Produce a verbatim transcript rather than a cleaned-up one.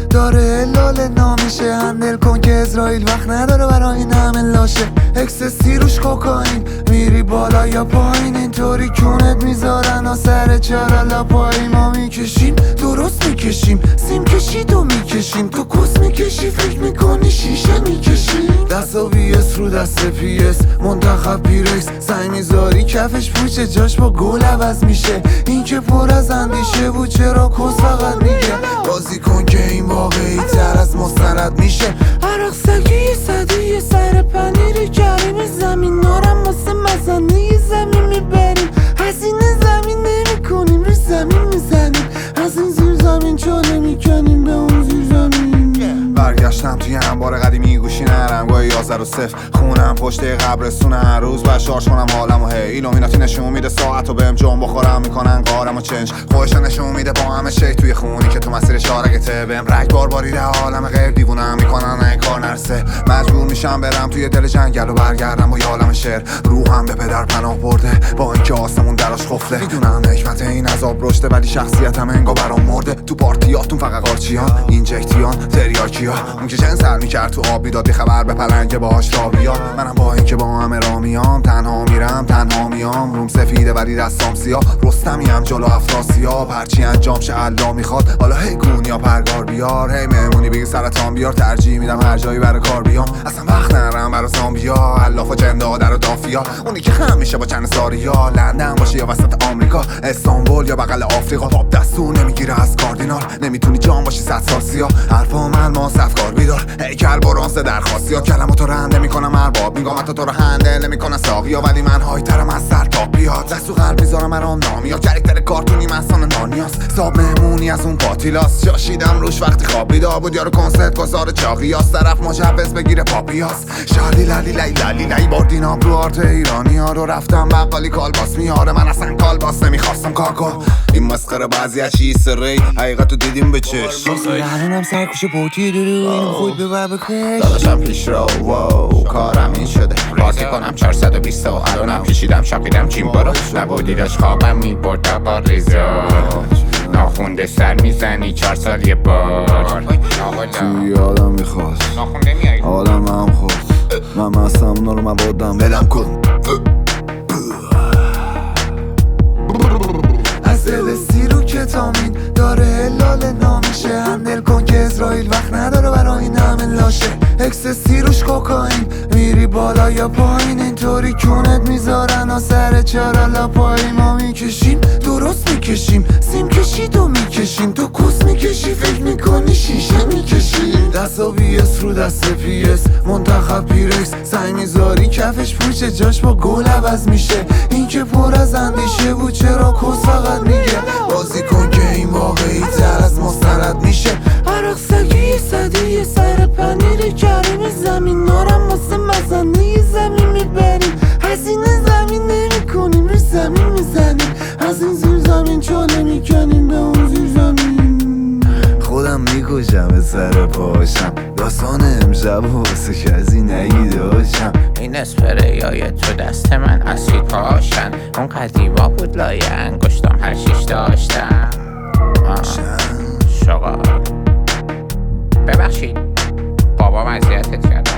داره لاله نامیشه. هندل کن که اسرائیل وقت نداره برای این همه لاشه. اکسسی روش کوکائین، میری بالا یا پایین اینطوری کونت میذارن و سر چرا لاپایی. ما میکشیم درست میکشیم، سیم کشید و میکشیم. تو کس میکشی فکر میکنی شیشه میکشیم. دست و بیس رو دست پیس منتخب پیرکس، سعی میذاری کفش پوچه جاش با گل عوض میشه. این که پر از اندیشه بود چرا کس فقط میگه. بازی کن که این واقعی تر از مستند میشه. عرق سگی صدی سر پنیر کریم، زمین نارم واسه مزنه زمین میبریم. هزینه زمین نمی کنیم رو زمین میزنیم. از این زیر زمین چاله میکنیم به اون زیر زمین. برگشتم توی انبار قدیمی گوشی نرم گوه یازده و صفر خونم پشت قبرستون. هر روز باید شارژ کنم حالم و هی ایلومیناتی نشون میده ساعت و بهم جون بخورم میکنن قارم و چنج. خودش نشون میده با همه شیک توی خونی که تو مسیر شارگته. بهم رگبار باریده عالم غیر دیوونم میکنن این کار نرسه. مجبور میشم برم توی دل جنگل و برگردم با یالم شعر. روحم به پدر پناه برده با اینکه آسمون دراش خفته. میدونم حکمت این عذاب رشته ولی شخصیتم انگار برام مرده. تو پارتیاتون فقط قارچیان اینجکتیان تریاکیا. اون که جن سر میکرد تو آب میداد خبر به پلنگ باهاش را بیا. منم با اینکه با همه را میام تنها میرم تنها میام. روم سفیده ولی دستام سیاه، رستمیم جلو افراسیاب. هرچی انجام شه الله میخواد حالا هی گون یا پرگار بیار. هی مهمونی بگی سرطان بیار، ترجیح میدم هر جایی برای کار بیام. اصلا وقت نرم برای زامبیا، الاف و جندادر و دافیا. اونی که خم میشه با چند ساریا، لندن باشه یا وسط آمریکا، استانبول یا بغل آفریقا. پاپ دستور نمیگیره از کاردینال، نمیتونی جام باشی صد سال سیا. حرفام الماس افکار بیدار، هیکل برونز درخواستی ها. کلماتو رنده میکنم ارباب، میگم حتی تو رو هندل نمیکنن ساقیا. ولی من هایترم از سر تا بیاد، دست تو قلب میذارم مرام نامیا. کرکتر کارتونی مثلا نانیاس، صاحب مهمونی از اون پاتیلاس. جاشیدم روش وقتی خواب بیدار بود، یارو کنسرت گذار چاقیاس. طرف مجوز بگیره پاپیاس. شالی لالی لای لالی لای بردینام رو آرت ایرانی ها رو. رفتم بقالی کالباس میاره، من اصلا کالباس نمیخواستم کاکو. این مسخره بعضی از چیز ری حقیقتو دیدیم به چشم. الانم سرکوش پوتی دارو اینو خود ببر بکش. داداشم پیش رو واو کارم این شده. بازی کنم چهارصد و بیست و الانم پیشیدم شاقیدم چیم برو. نبودی داشت خوابم میبرد با ریزا. ناخونده سر میزنی چهار سال یه بار. توی آدم میخواست آدم هم خواست. من مستم اونا رو مبادم بلم کن. از دل سیرو کتامین داره لاله نامیشه. هندل کن که اسرائیل وقت نداره برای این همه لاشه. اکسسی روش کوکائین، میری بالا یا پایین اینطوری کونت میذارن و سر چرا لاپایی. ما میکشیم درست میکشیم، سیم کشید و میکشیم. تو کس میکشی فکر میکنی شیشه میکشیم. دست و بیس رو دست پیس منتخب پیرکس، سعی میذاری کفش پوچه جاش با گل عوض میشه. این که پر از اندیشه بود چرا کس فقط میگه. بازی کن که این واقعی تر از مستند میشه. عرق سگی صدی سر پنیر کریم، زمین نارم واسه مزنه زمین میبریم. هزینه زمین نمی کنیم رو زمین میزنیم. از این زیر زمین چاله میکنیم به اون زیر زمین. خودم میکشم به سر پاشم، داستان امشب واسه کسی نگیداشم. این اسپریای تو دست من اسید پاشن. اون قدیما بود لای انگشتم هر شیش داشتم. شغال ببخشید بابام اذیتت کرد.